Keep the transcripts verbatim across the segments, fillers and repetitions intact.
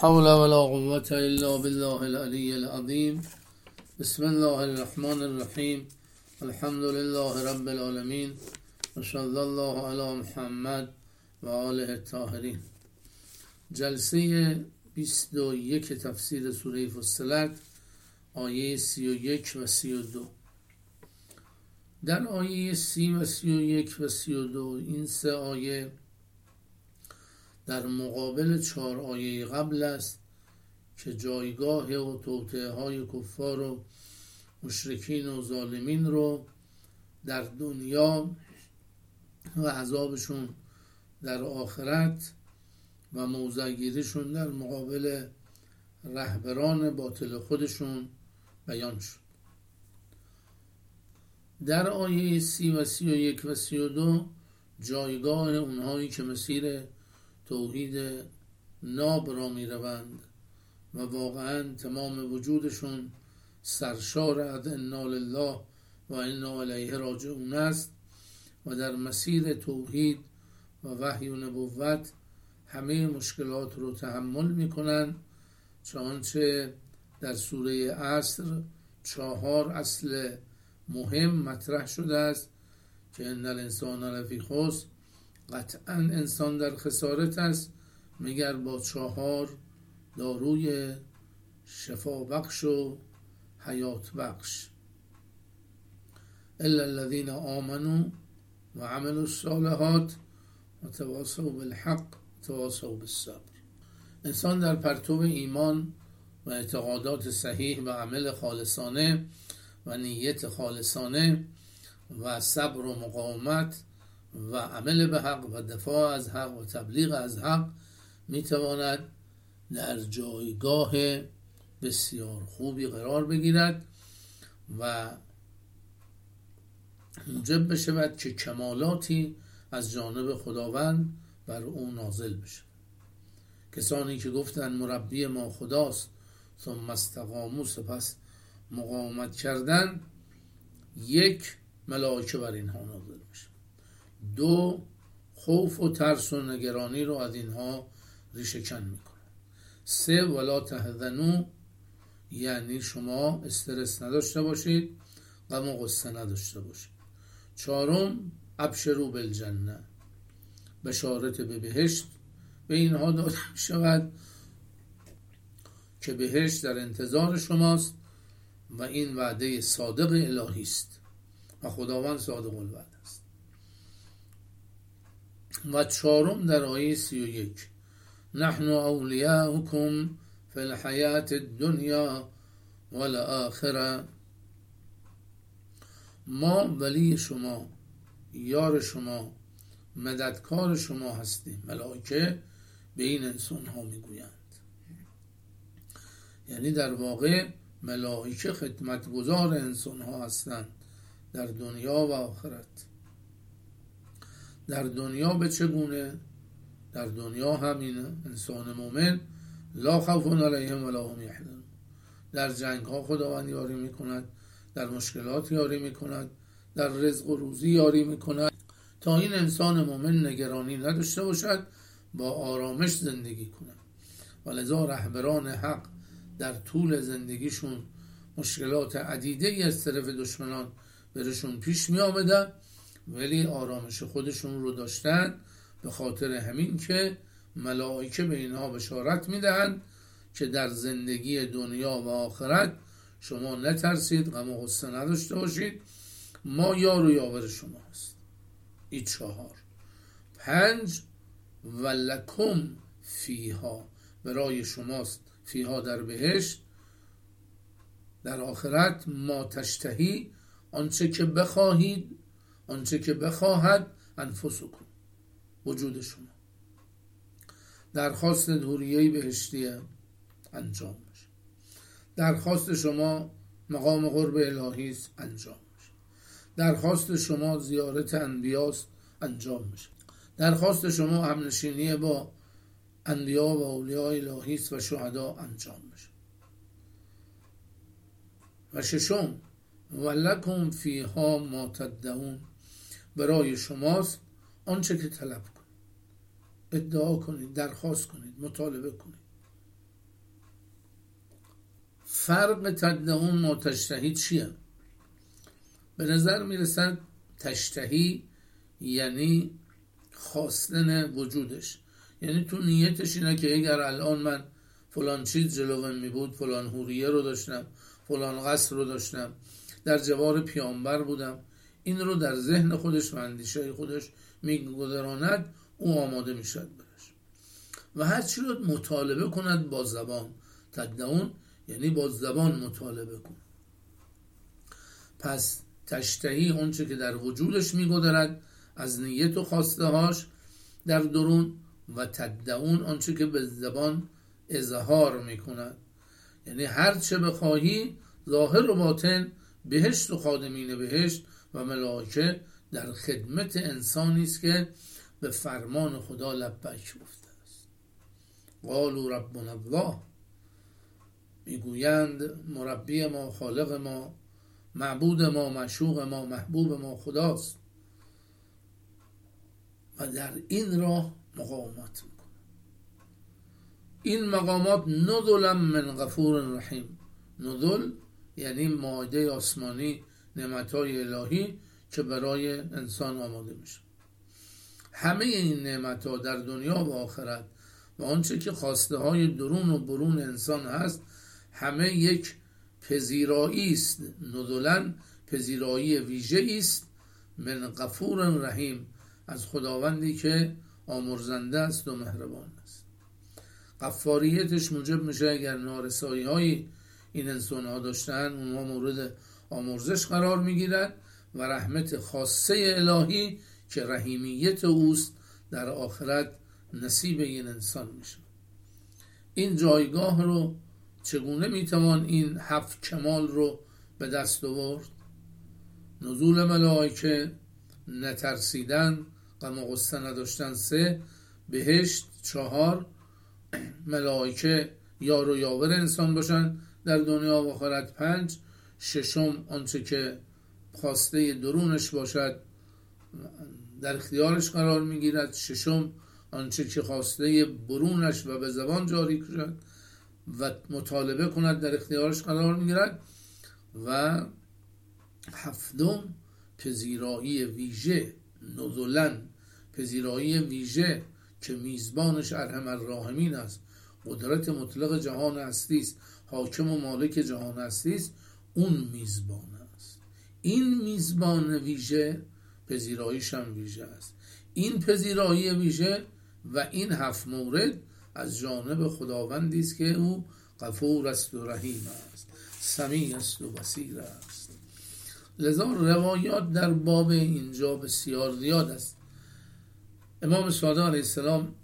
حول ولا قوة الا بالله العلی العظیم. بسم الله الرحمن الرحیم. الحمد لله رب العالمین و صلی الله علی محمد و آله الطاهرین. جلسه بیست و یک تفسیر سوره فصلت، آیه سی و یک و سی و دو. در آیه سی و سی و یک و سی و دو، این سه آیه در مقابل چهار آیه قبل است که جایگاه و توطئه های کفار و مشرکین و ظالمین رو در دنیا و عذابشون در آخرت و موضع‌گیریشون در مقابل رهبران باطل خودشون بیان شد. در آیه سی و سی و یک و سی و دو جایگاه اونهایی که مسیر توحید ناب را می روند و واقعا تمام وجودشون سرشار از انا لله و انا الیه راجعون است و در مسیر توحید و وحی و نبوت همه مشکلات رو تحمل می کنند، چنانچه در سوره عصر چهار اصل مهم مطرح شده است که ان الانسان لفی خسر، قطعا انسان در خسارت است مگر با چهار داروی شفا بخش و حیات بخش: الا الذین آمنوا و عملوا الصالحات و تواصوا بالحق و تواصوا بالصبر. انسان در پرتو ایمان و اعتقادات صحیح و عمل خالصانه و نیت خالصانه و صبر و مقاومت و عمل به حق و دفاع از حق و تبلیغ از حق میتواند در جایگاه بسیار خوبی قرار بگیرد و موجب بشود که کمالاتی از جانب خداوند بر او نازل بشه. کسانی که گفتند مربی ما خداست ثم استقاموا، سپس مقاومت کردن، یک، ملائکه بر اینها نازل میشه. دو، خوف و ترس و نگرانی رو از اینها ریشه کن میکنه. سه، ولا تحزنوا، یعنی شما استرس نداشته باشید، غم و غصه نداشته باشید. چهارم، ابشروا بالجنه، بشارت به بهشت به اینها داده شود که بهشت در انتظار شماست و این وعده صادق الهی است و خداوند صادق الوعده است. و چهارم در آیه سی و یک: نحن اولیاؤکم فی الحیات الدنیا والآخره، ما ولی شما، یار شما، مددکار شما هستیم. ملائکه به این انسان ها میگویند، یعنی در واقع ملائکه خدمتگزار انسان ها هستند در دنیا و آخرت. در دنیا به چگونه؟ در دنیا همین انسان مومن لا خوف علیهم ولا هم یحزنون، در جنگ ها خداوند یاری میکند، در مشکلات یاری میکند، در رزق و روزی یاری میکند تا این انسان مومن نگرانی نداشته باشد، با آرامش زندگی کند. ولذا رهبران حق در طول زندگیشون مشکلات عدیده‌ای از طرف دشمنان برشون پیش می آمدن، ولی آرامش خودشون رو داشتن، به خاطر همین که ملائکه به اینها بشارت می دهند که در زندگی دنیا و آخرت شما نترسید، غم و غصه نداشته باشید، ما یار و یاور شما هست. این چهار. پنج، ولکم فیها، برای شماست فیها در بهشت، در آخرت، ما تشتهی، آنچه که بخواهید، آنچه که بخواهد، انفسکم، وجود شما. درخواست حوریه بهشتی انجام میشه. درخواست شما مقام قرب الهی است، انجام میشه. درخواست شما زیارت انبیاست، انجام میشه. درخواست شما همنشینی با انبیا و اولیاء الهی است و شهدا، انجام میشه. و ششم، ولکم فیها ما تدعون، برای شماست آنچه که طلب کنید، ادعا کنید، درخواست کنید، مطالبه کنید. فرق تدعون ما تشتهی چیه؟ به نظر میرسد تشتهی یعنی خواستن وجودش، یعنی تو نیتش اینه که اگر الان من فلان چیز جلوم می بود، فلان حوریه رو داشتم، فلان قصر رو داشتم، در جوار پیامبر بودم، این رو در ذهن خودش و اندیشه خودش میگذراند، او آماده میشد برش و هر چی رو مطالبه کند با زبان. تدعون یعنی با زبان مطالبه کن. پس تشتهی اون چه که در وجودش میگذرد از نیت و خواسته هاش در درون، و تدعون آن چه که به زبان اظهار میکند، یعنی هر چه بخواهی ظاهر و باطن، بهشت و خادمین بهشت و ملائکه در خدمت انسانی است که به فرمان خدا لبیک گفته است. قالوا ربنا الله، میگویند مربی ما، خالق ما، معبود ما، معشوق ما، محبوب ما خداست و در این راه مقاومت میکنه. این مقامات نزلا من غفور رحیم. نزل یعنی مائده آسمانی، نعمتهای الهی که برای انسان آماده میشه. همه این نعمتها در دنیا و آخرت و آنچه که خواسته های درون و برون انسان هست، همه یک پذیرایی است. نزلا پذیرایی ویژه است من غفور رحیم، از خداوندی که آمرزنده است و مهربان است. غفاریتش موجب میشه اگر نارسایی های این انسان ها داشتن، اونها مورد آمرزش قرار میگیرد و رحمت خاصه الهی که رحیمیت اوست در آخرت نصیب این انسان میشه. این جایگاه رو چگونه میتوان این هفت کمال رو به دست آورد؟ نزول ملائکه، نترسیدن، غم و غصه نداشتن، سه، بهشت، چهار، ملائکه یار و یاور انسان باشن در دنیا و آخرت، پنج، ششم آنچه که خواسته درونش باشد در اختیارش قرار میگیرد، ششم آنچه که خواسته برونش و به زبان جاری کند و مطالبه کند در اختیارش قرار میگیرد، و هفتم پذیرایی ویژه، نزلن پذیرایی ویژه که میزبانش ارحم الراحمین است، قدرت مطلق جهان هستی است، حاکم و مالک جهان هستی است، اون میزبان است. این میزبان ویژه پذیراییش هم ویژه است. این پذیرایی ویژه و این هفت مورد از جانب خداوندی است که او غفور است و رحیم است، سمیع است و بصیر است. لذا روایات در باب اینجا بسیار زیاد است. امام صادق علیه السلام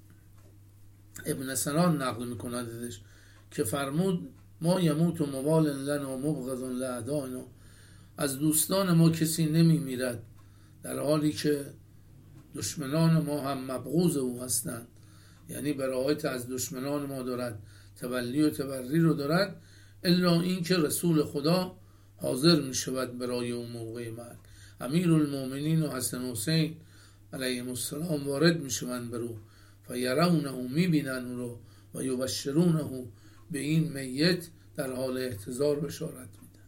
ابن سنان نقل میکند ازش که فرمود ما یموت و موال لنا و مبغض لأعدائنا، از دوستان ما کسی نمی میرد در حالی که دشمنان ما هم مبغوض او هستند، یعنی برایت از دشمنان ما دارد، تولی و تبری رو دارد، الا این که رسول خدا حاضر می شود برای اون موقع مرگ. امیر المومنین و حسن حسین علیهم السلام وارد می شوند برو، فیرونه، می بینن رو، و یبشرونه، به این میت در حال احتضار بشارت میدن.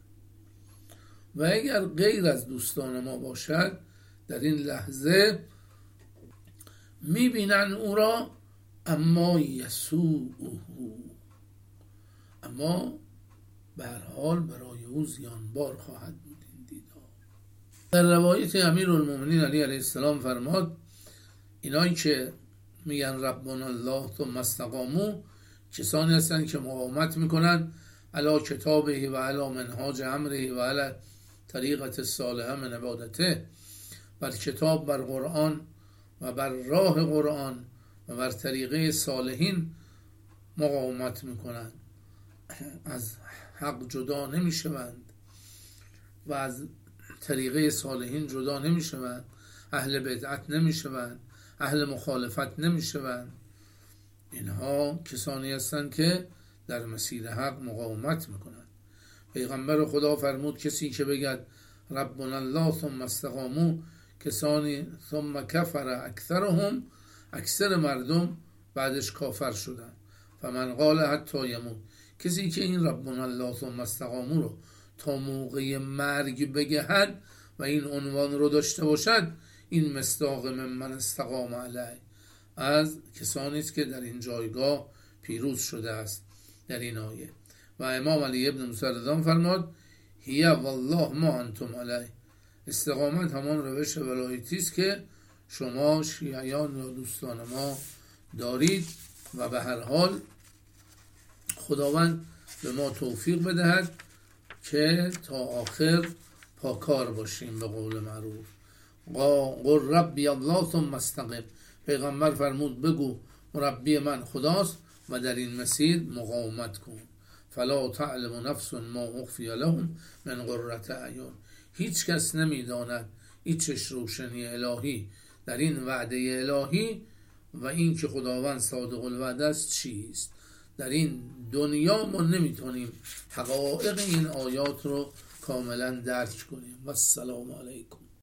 و اگر غیر از دوستان ما باشد در این لحظه می بینن او را، اما یسوءه، اما به هر حال برای او زیانبار خواهد بود این دیدار. در روایت امیر المومنین علی علیه السلام فرماد اینایی که میگن ربنا الله ثم استقاموا، کسانی هستند که مقاومت میکنن علی کتابه و علی منهاج امره و علی طریقت الصالحه من عبادته، بر کتاب، بر قرآن و بر راه قرآن و بر طریقه صالحین مقاومت میکنند، از حق جدا نمیشوند و از طریقه صالحین جدا نمیشوند، اهل بدعت نمیشوند، اهل مخالفت نمیشوند. اینها کسانی هستند که در مسیر حق مقاومت میکنند. پیغمبر خدا فرمود کسی که بگد ربنا الله ثم استقاموا، کسانی ثم کفر اکثرهم، اکثر مردم بعدش کافر شدن. فمن قال حتی یموت، کسی که این ربنا الله ثم استقاموا رو تا موقع مرگ بگهد و این عنوان رو داشته باشد، این مصداق من من استقام علیه، از کسانی است که در این جایگاه پیروز شده است در این آیه. و امام علی ابن موسی رضا فرمود هی والله ما انتم علیه، استقامت همان روش ولایتی است که شما شیعیان یا دوستان ما دارید و به هر حال خداوند به ما توفیق بدهد که تا آخر پاکار باشیم. به قول معروف قل ربی الله ثم استقم، پیغمبر فرمود بگو مربی من خداست و در این مسیر مقاومت کن. فلا تعلم نفس ما اخفی لهم من قرة اعین، هیچ کس نمیداند هیچ روشنی الهی در این وعده الهی و این که خداوند صادق الوعده است چیست. در این دنیا ما نمیتونیم حقایق این آیات رو کاملا درک کنیم. و السلام علیکم.